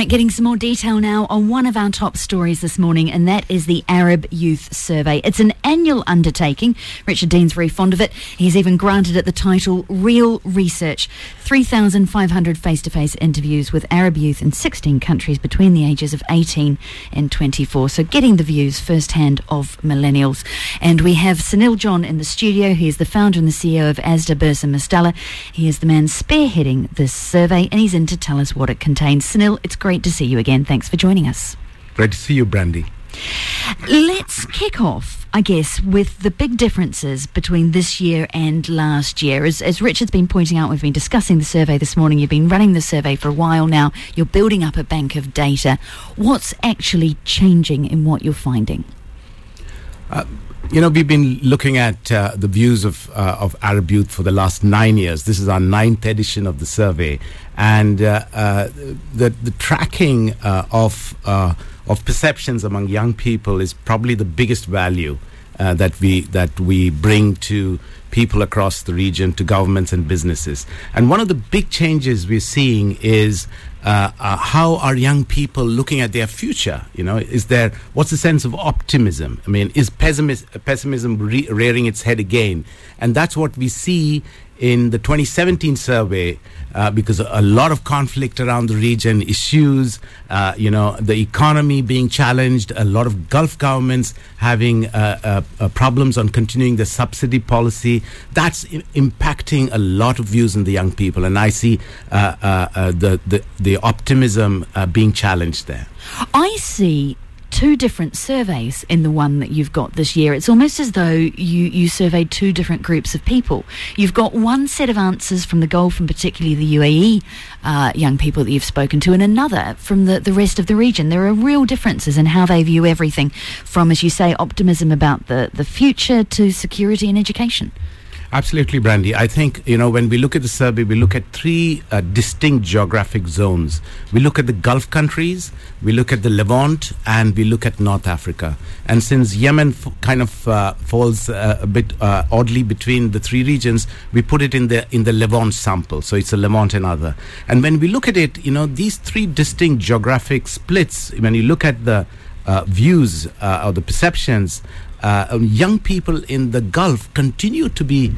Right, getting some more detail now on one of our top stories this morning, and that is the Arab Youth Survey. It's an annual undertaking. Richard Dean's very fond of it. He's even granted it the title Real Research. 3,500 face-to-face interviews with Arab youth in 16 countries between the ages of 18 and 24. So getting the views firsthand of millennials. And we have Sunil John in the studio. He is the founder and the CEO of Asda Bursa Mustala. He is the man spearheading this survey, and he's in to tell us what it contains. Sunil, it's great to see you again. Thanks for joining us. Great to see you, Brandy. Let's kick off, I guess, with the big differences between this year and last year. As Richard's been pointing out, we've been discussing the survey this morning. You've been running the survey for a while now. You're building up a bank of data. What's actually changing in what you're finding? We've been looking at the views of Arab youth for the last 9 years. This is our 9th edition of the survey, and the tracking of perceptions among young people is probably the biggest value that we bring to people across the region, to governments and businesses. And one of the big changes we're seeing is how are young people looking at their future? What's the sense of optimism? I mean, is pessimism rearing its head again? And that's what we see in the 2017 survey, because a lot of conflict around the region, issues, the economy being challenged, a lot of Gulf governments having problems on continuing the subsidy policy. That's impacting a lot of views in the young people, and I see the optimism being challenged there. I see two different surveys in the one that you've got this year. It's almost as though you surveyed two different groups of people. You've got one set of answers from the Gulf and particularly the UAE young people that you've spoken to, and another from the rest of the region. There are real differences in how they view everything from, as you say, optimism about the future to security and education. Absolutely, Brandy. I think, when we look at the survey, we look at three distinct geographic zones. We look at the Gulf countries, we look at the Levant, and we look at North Africa. And since Yemen falls a bit oddly between the three regions, we put it in the Levant sample. So it's a Levant and other. And when we look at it, these three distinct geographic splits, when you look at the views or the perceptions, young people in the Gulf continue to be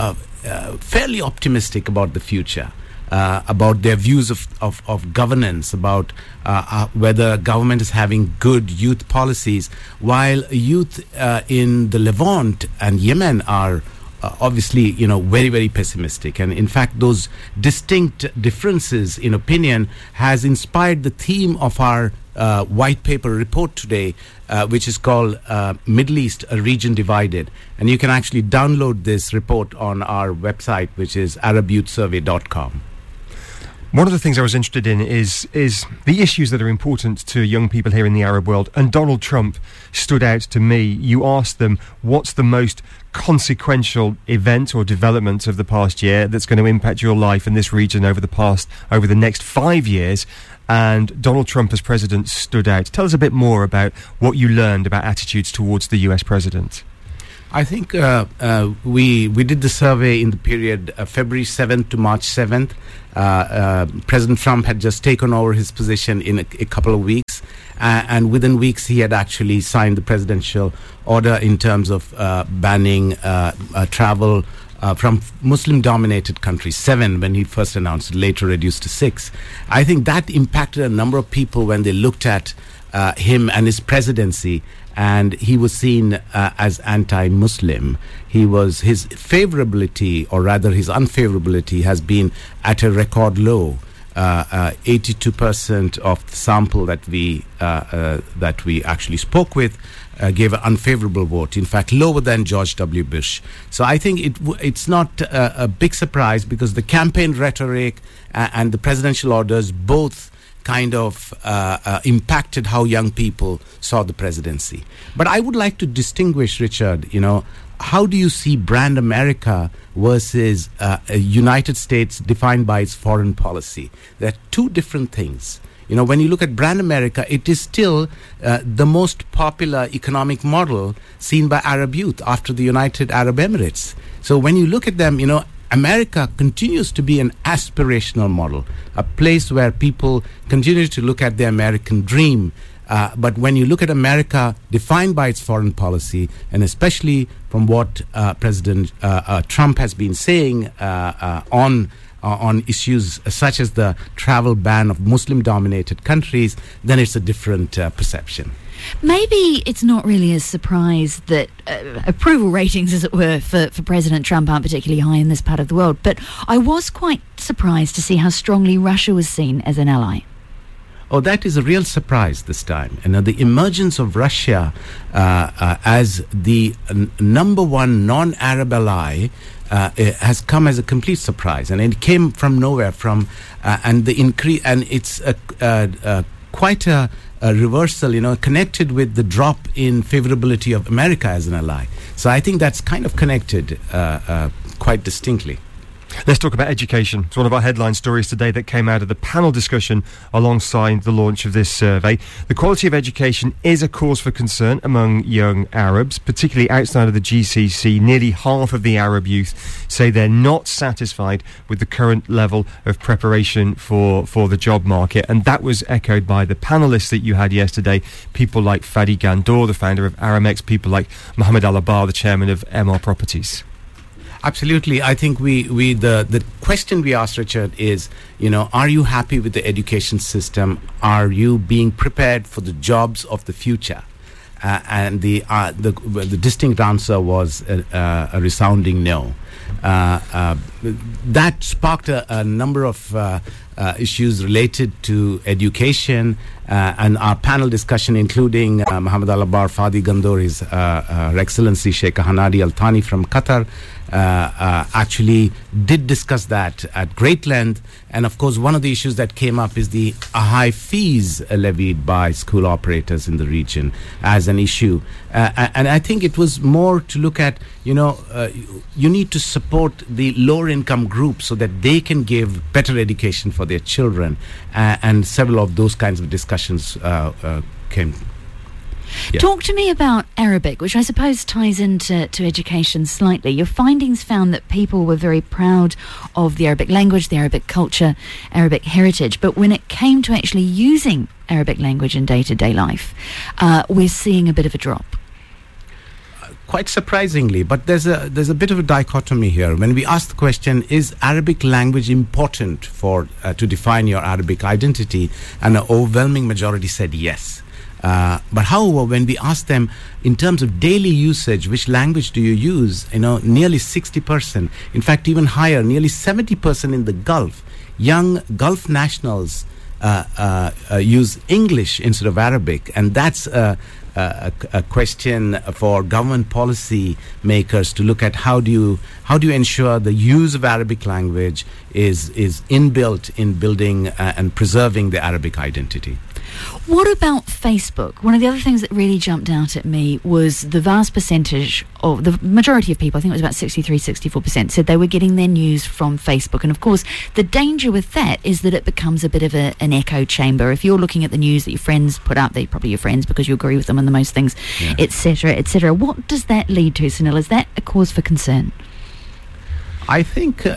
fairly optimistic about the future, about their views of governance, about whether government is having good youth policies, while youth in the Levant and Yemen are obviously, very, very pessimistic. And in fact, those distinct differences in opinion has inspired the theme of our white paper report today, which is called Middle East, a Region Divided. And you can actually download this report on our website, which is arabyouthsurvey.com. One of the things I was interested in is the issues that are important to young people here in the Arab world. And Donald Trump stood out to me. You asked them, what's the most consequential event or development of the past year that's going to impact your life in this region over the next 5 years? And Donald Trump as president stood out. Tell us a bit more about what you learned about attitudes towards the US president. I think we did the survey in the period February 7th to March 7th. President Trump had just taken over his position in a couple of weeks, and within weeks he had actually signed the presidential order in terms of banning travel from Muslim-dominated countries, 7 when he first announced it, later reduced to 6. I think that impacted a number of people when they looked at him and his presidency, and he was seen as anti-Muslim. His favorability, or rather his unfavorability, has been at a record low. 82% of the sample that we actually spoke with gave an unfavorable vote. In fact, lower than George W. Bush. So I think it's not a big surprise, because the campaign rhetoric and the presidential orders both kind of impacted how young people saw the presidency. But I would like to distinguish, Richard, how do you see brand America versus a United States defined by its foreign policy? They're two different things. When you look at brand America, it is still the most popular economic model seen by Arab youth after the United Arab Emirates. So when you look at them, America continues to be an aspirational model, a place where people continue to look at the American dream. But when you look at America defined by its foreign policy, and especially from what President Trump has been saying on issues such as the travel ban of Muslim-dominated countries, then it's a different perception. Maybe it's not really a surprise that approval ratings, as it were, for President Trump aren't particularly high in this part of the world. But I was quite surprised to see how strongly Russia was seen as an ally. Oh, that is a real surprise this time. The emergence of Russia as the number one non-Arab ally has come as a complete surprise, and it came from nowhere. And the increase, and it's quite a reversal, connected with the drop in favorability of America as an ally. So I think that's kind of connected quite distinctly. Let's talk about education. It's one of our headline stories today that came out of the panel discussion alongside the launch of this survey. The quality of education is a cause for concern among young Arabs, particularly outside of the GCC. Nearly half of the Arab youth say they're not satisfied with the current level of preparation for the job market. And that was echoed by the panellists that you had yesterday, people like Fadi Gandour, the founder of Aramex, people like Mohammed Alabar, the chairman of MR Properties. Absolutely. I think the question we asked, Richard, is, are you happy with the education system? Are you being prepared for the jobs of the future? And the distinct answer was a resounding no. That sparked a number of issues related to education, and our panel discussion, including Mohammed Alabar, Fadi Gandour, His Her Excellency Sheikh Hanadi Al Thani from Qatar, actually did discuss that at great length. And of course, one of the issues that came up is the high fees levied by school operators in the region as an issue. And I think it was more to look at, you need to support the lower income groups so that they can give better education for their children. And several of those kinds of discussions came. Yeah. Talk to me about Arabic, which I suppose ties into education slightly. Your findings found that people were very proud of the Arabic language, the Arabic culture, Arabic heritage. But when it came to actually using Arabic language in day-to-day life, we're seeing a bit of a drop. Quite surprisingly, but there's a bit of a dichotomy here. When we ask the question, is Arabic language important to define your Arabic identity? And an overwhelming majority said yes. But however, when we ask them in terms of daily usage, which language do you use? Nearly 60%, in fact, even higher, nearly 70% in the Gulf. Young Gulf nationals use English instead of Arabic, and that's a question for government policy makers to look at how do you ensure the use of Arabic language is inbuilt in building and preserving the Arabic identity. What about Facebook? One of the other things that really jumped out at me was the vast percentage of the majority of people, I think it was about 63-64%, said they were getting their news from Facebook. And of course, the danger with that is that it becomes a bit of an echo chamber. If you're looking at the news that your friends put up, they're probably your friends because you agree with them on the most things, etc., etc. What does that lead to, Sunil? Is that a cause for concern? I think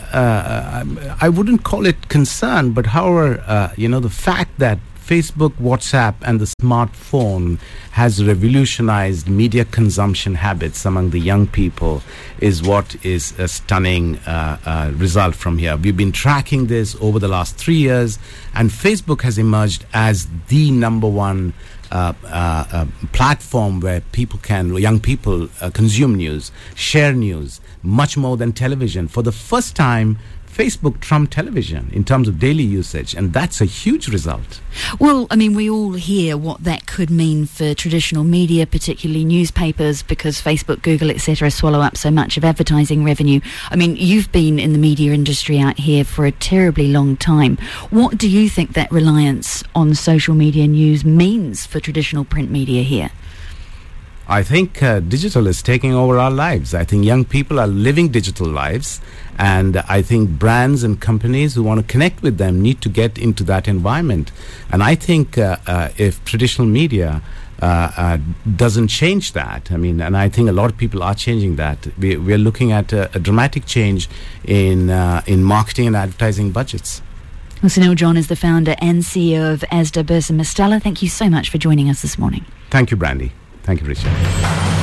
I wouldn't call it concern, but however, the fact that Facebook, WhatsApp, and the smartphone has revolutionized media consumption habits among the young people is what is a stunning result from here. We've been tracking this over the last 3 years, and Facebook has emerged as the number one platform where young people consume news, share news, much more than television. For the first time, Facebook trumped television in terms of daily usage, and that's a huge result. Well, I mean, we all hear what that could mean for traditional media, particularly newspapers, because Facebook, Google, etc. swallow up so much of advertising revenue. I mean, you've been in the media industry out here for a terribly long time. What do you think that reliance on social media news means for traditional print media here? I think digital is taking over our lives. I think young people are living digital lives, and I think brands and companies who want to connect with them need to get into that environment. And I think if traditional media doesn't change that, and I think a lot of people are changing that. We're looking at a dramatic change in marketing and advertising budgets. Well, Sunil John is the founder and CEO of Asda Bursa Mastella. Thank you so much for joining us this morning. Thank you, Brandy. Thank you, Richard.